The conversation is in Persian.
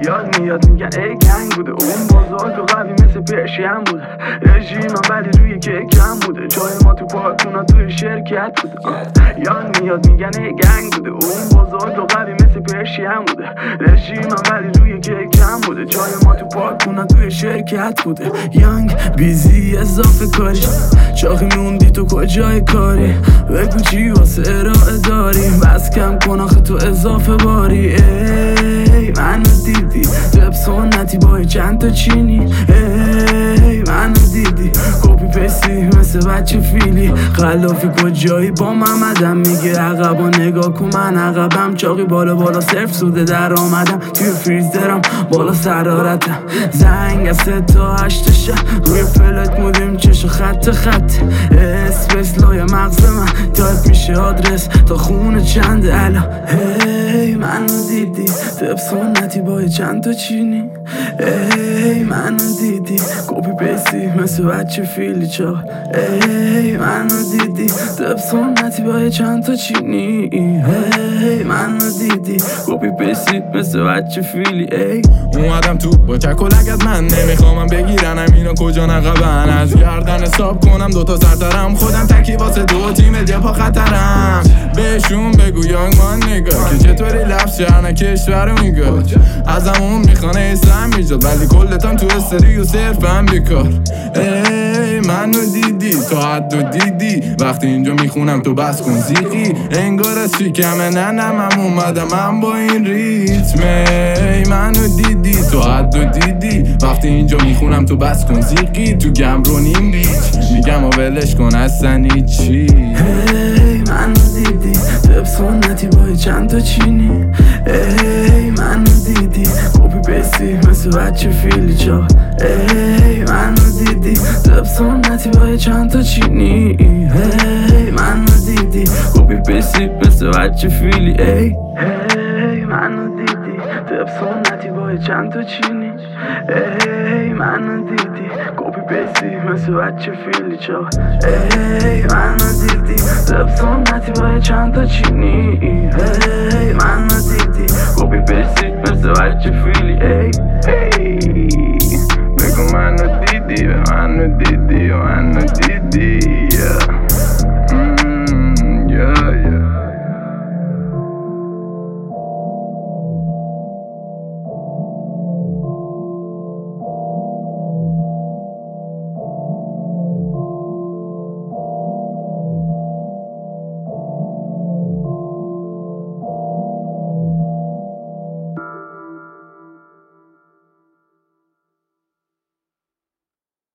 یاد میاد میگن ای گنگ بوده، اون بزرگ و قوی مثل پرشین بوده، رژیمم ولی روی کیکم بوده، جای ما تو پارتونا توی شرکت بوده. یاد میاد میگن ای گنگ بوده، اون بزرگ و قوی مثل پرشین بوده، رژیمم ولی روی کیکم بوده، جای ما تو پارتونا توی شرکت بوده. یانگ بیزی اضافه کاری، چاقی موندی تو کجای کاری، بگو چی واسه ارائه داری، بس کم کن آخه تو اضافه باری. ای منو دیدی رپ سنتی با چند تا چینی، ای منو دیدی کپی پیستی مثل بچه فیلی، خلافی کجایی با محمدم، میگه عقبا نگاه کن من عقبم، چاقی بالا صرف سوده در آمدم، توی فریزرم بالا سرارتم، زنگ از 3 تا 8 شب روی فلت مودیم چشو خط اسپیس لای مغز من تایپ میشه آدرس تا خونه چند الا. هی منو دیدی تپ سنتی با چند تا چینی، ای منو دیدی کپی پیستی مثل بچه فیلی چا، ای منو دیدی تپ سنتی با چند تا چینی، ای منو دیدی کپی پیستی مثل بچه فیلی. ای اومدم تو با چکلک از من نمیخوامم بگیرنم، اینا کجا نقبن، از گردن حساب کنم 2 تا سرترم، خودم تکی واسه 2 تیم دیگه پا خطرم، بهشون بگو یانگ من نگاه که چطوری لفظ شهرن کشور میگه، ازمون میخوانه اسلام میجاد ولی کلتان تو استری و صرفم بیکار. ای منو دیدی تو حدو دیدی وقتی اینجا میخونم تو بس کن زیقی، انگار از شکم ننمم اومدم من با این ریتم. ای منو دیدی تو حدو دیدی وقتی اینجا میخونم تو بس کن زیقی، تو گم رو نیم بیچ میگم و ولش کن اصلا هیچی. ای منو دیدی تپ سنتی با چند تا چینی، ای منو دیدی کپی پیستی مثل بچه فیلی چا، ای منو دیدی تپ سنتی با چند تا چینی، ای منو دیدی کپی پیستی مثل بچه فیلی. ای منو دیدی تپ سنتی با چند تا چینی، ای منو دیدی کپی پیستی مثل بچه فیلی چا، ای منو دیدی تپ سنتی با چند تا چینی، ای منو دیدی کپی پیستی مثل بچه فیلی. ای بگو منو دیدی منو دیدی منو دیدی